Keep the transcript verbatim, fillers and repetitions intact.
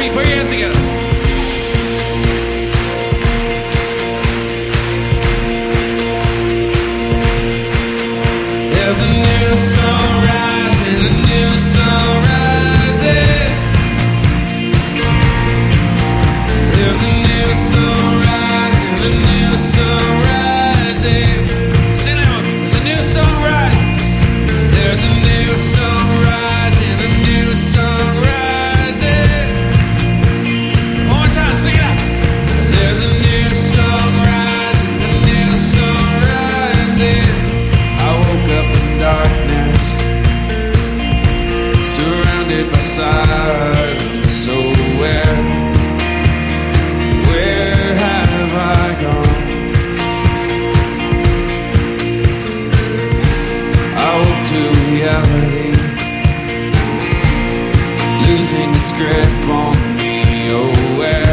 feet, put your hands together. There's a new sun rising, a new sun rising. There's a new sun rising, a new sun rising. Sit down, there's a new sun rising. There's a new sun rising, a new sun rising. One more time, sing it out. There's a new sun rising, a new sun rising. I woke up in darkness, surrounded by silence. So where, where have I gone? I woke to reality, losing its grip on me. Oh, where